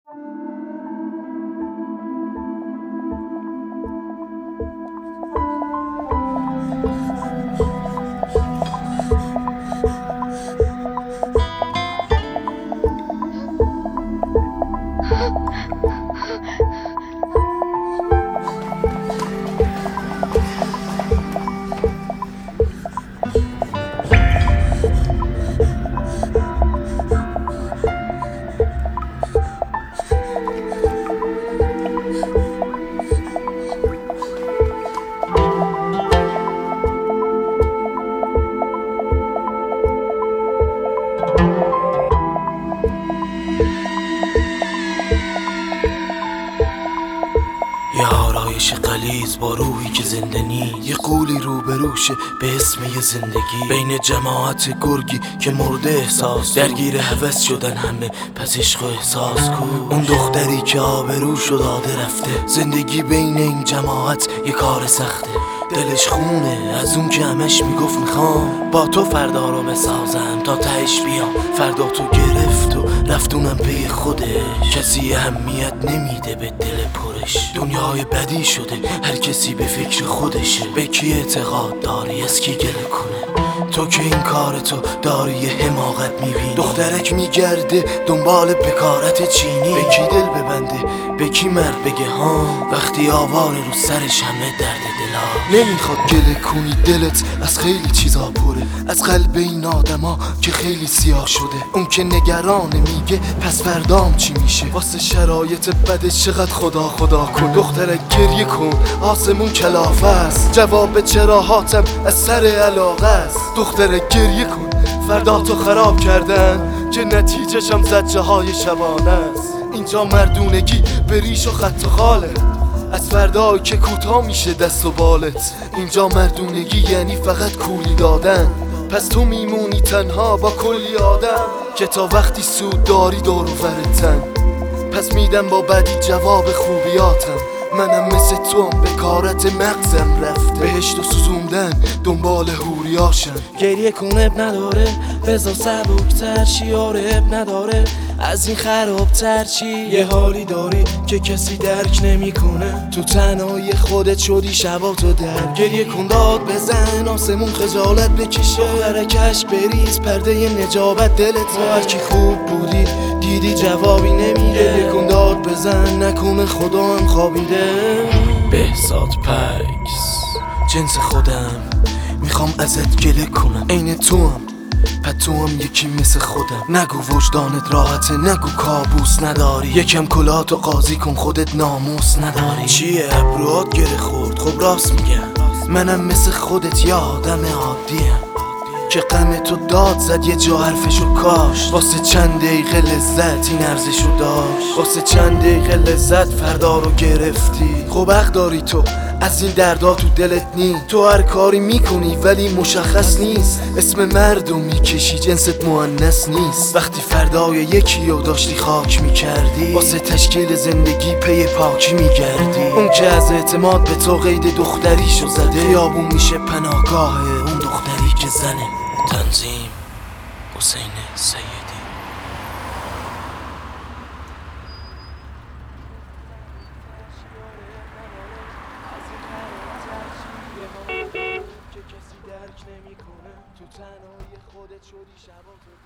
یه آرایش غلیظ با روحی که زنده نیست، یه قولی روبروشه به اسم یه زندگی، بین جماعت گرگی که مرده احساس، درگیر هوس شدن همه پس عشق و احساس کو. اون دختری که آبروشو داده رفته، زندگی بین این جماعت یه کار سخته، دلش خونه از اون که همش میگفت میخوام با تو فردا رو بسازم تا تهش بیام. فردا تو گرفت و رفتونم پی خودش، کسی اهمیت نمیده به دل پرش. دنیای بدی شده هر کسی به فکر خودشه، به کی اعتقاد داری از کی گله کنه؟ تو که این کارتو داری یه حماقت میبینی، دخترک میگرده دنبال بکارت چینی، به کی دل ببنده به کی مرد بگه ها، وقتی آواره رو سرش همه درد دلا. نمیخواد گله کنی دلت از خیلی چیزا پره، از قلب این آدما که خیلی سیاه شده. اون که نگرانه میگه پس فردام چی میشه، واسه شرایط بدش چقدر خدا خدا کن. دخترک گریه کن آسمون کلافه است، جواب چراهاتم از سر علاقه است. دخترک گریه کن فردا تو خراب کردن که نتیجهشم زجه های شبانه است. اینجا مردونگی به ریش و خط و خاله، از فردا که کوتاه میشه دست و بالت. اینجا مردونگی یعنی فقط کولی دادن، پس تو میمونی تنها با کلی آدم که تا وقتی سود داری دور و برتن. پس میدم با بدی جواب خوبیاتم، منم مثل تو هم به کارت مغزم رفته، بهشت و سوزوندن دنبال هوریاشم. گریه کن اب نداره بذار سبکتر چی، آره اب نداره از این خرابتر چی. یه حالی داری که کسی درک نمیکنه، تو تنهایی خودت شدی شبا تو در. گریه کن داد بزن آسمون خجالت بکشه، برکش بریز پرده نجابت دلت را. هرکی خوب بودی دیدی جوابی نمیده، گریه کن داد بزن نکنه خدا هم خوابیده. بهزاد پکس جنس خودم میخوام ازت گله کنم، عین تو هم پس تو هم یکی مثل خودم. نگو وجدانت راحته نگو کابوس نداری، یکم کلاتو قاضی کن خودت ناموس نداری. چیه ابروات گره خورد خب راست میگم، منم مثل خودت یه آدم عادیم که غم تو داد زد یه جا حرفشو کاشت. واسه چند دقیقه لذت این ارزشو داشت، واسه چند دقیقه لذت فردا رو گرفتی. خب حق داری تو از این دردا تو دلت نی، تو هر کاری میکنی ولی مشخص نیست، اسم مردم میکشی جنست مؤنث نیست. وقتی فردای یکی رو داشتی خاک میکردی، واسه تشکیل زندگی پی پاکی میگردی. اون که از اعتماد به تو قید دختریشو زده، خیابون میشه پناهگاه اون دختری که زنه. تنظیم حسین سیدی. که کسی درک نمیکنه، تو تنهایی خودت شدی شبا تو